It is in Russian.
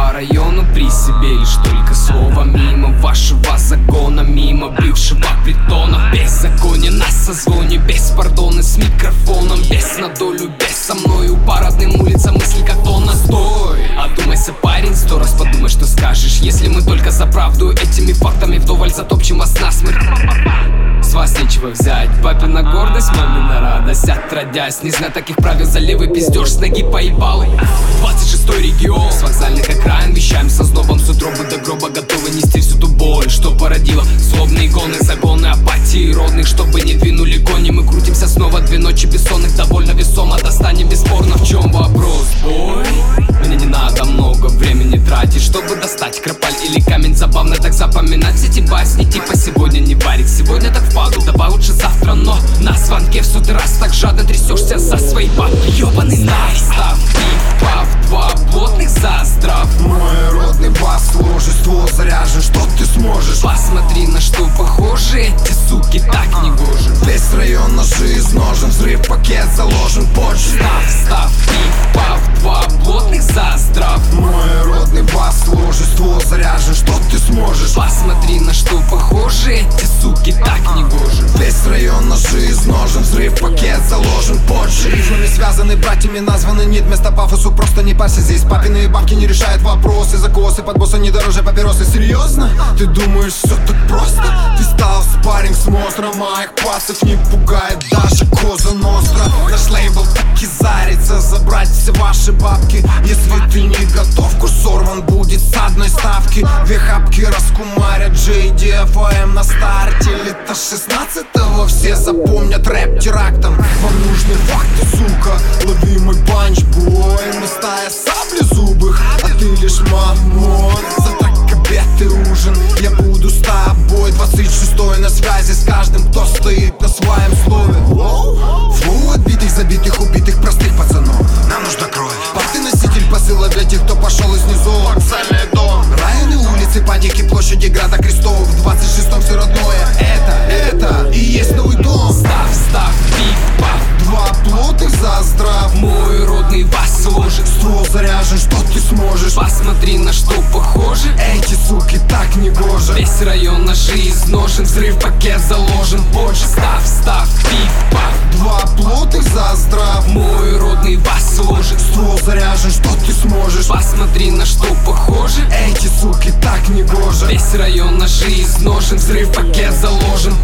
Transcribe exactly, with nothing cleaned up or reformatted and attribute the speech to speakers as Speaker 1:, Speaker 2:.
Speaker 1: по району при себе лишь только слово. Мимо вашего загона, мимо бывшего притона. Беззаконие на созвоне, без пардона, с микрофоном. Без на долю, без со мною по родным улицам мысли как тонна. Стой, одумайся, парень, сто раз подумай, что скажешь. Если мы только за правду этими фактами вдоволь затопчем вас насмерть. С вас нечего взять, папина гордость, мамина радость. Отродясь, не зная таких правил, за левый пиздеж с ноги поебал. Двадцать шестой регион, с вокзальных окраин вещаем со знобом. С утробы до гроба готовы нести всю ту боль, что породила злобные гоны, загоны апатии родных. Чтобы не двинули кони, мы крутимся снова две ночи бессонных. Довольно весомо, достанем бесспорно. В чем вопрос, бой? Мне не надо много времени тратить, чтобы достать крапаль или камень. Забавно так запоминать все эти басни, типа сегодня не варик, сегодня так впаду, давай лучше завтра. Но на звонке в сотый раз так жадно трясешься за свои бабки. Ёбаный став, став, пив, пав, два плотных за здрав.
Speaker 2: Мой родный бас, ложество заряжен, что ты сможешь.
Speaker 1: Посмотри, на что похожи эти суки, так не гоже.
Speaker 2: Весь район ножи изножен, взрыв пакет заложен позже.
Speaker 1: Став, став, пив, пав, два плотных за здрав.
Speaker 2: Мой родный бас, ложество заряжен, что ты сможешь.
Speaker 1: Посмотри, на что похожи эти суки, так не гоже.
Speaker 2: Весь район ножи изножен, взрыв пакет заложен позже. Рифмами связаны, братьями названы, нет вместо пафосу, просто не парься. Здесь папины бабки не решают вопросы, закосы под босса не дороже папиросы. Серьезно? Ты думаешь, все так просто? Ты стал спарринг с монстром, моих пацев не пугает даже Коза Ностра. Наш лейбл так и зарится забрать все ваши бабки. Если ты не готов, курс сорван будет с одной ставки. Две хапки раскумарят, джей ди эф эм на старте. Лето шестнадцатого все запомнят рэп терактом. Вам нужны факты, сука, лови мой панч-бой. Мы стая саблезубых, а ты лишь мамон. Завтрак, обед и ужин, я буду с тобой. Двадцать шестой на связи с каждым, кто стоит на своем слове. Фу, отбитых, забитых, убитых, простых пацанов. Нам нужна кровь. Папты носитель посыла для тех, кто пошел из низов. Вокзальный дом, районы, улицы, падики, площади, града крестов. В двадцать шестом все родное, это, это и есть новый дом.
Speaker 1: Став, став, пив, пав,
Speaker 2: два плотных за здрав.
Speaker 1: мой родный вас сложит.
Speaker 2: Ствол заряжен, что ты сможешь.
Speaker 1: Посмотри, на что похожи
Speaker 2: эти суки, так не гоже.
Speaker 1: Весь район ножи изножен, взрыв пакет заложен позже. Став, став, пив, пав,
Speaker 2: Два плотных за здрав.
Speaker 1: мой родный вас сложит.
Speaker 2: Ствол заряжен, что ты сможешь.
Speaker 1: Посмотри, на что похожи
Speaker 2: эти суки, так не гоже.
Speaker 1: Весь район ножи изножен, взрыв пакет заложен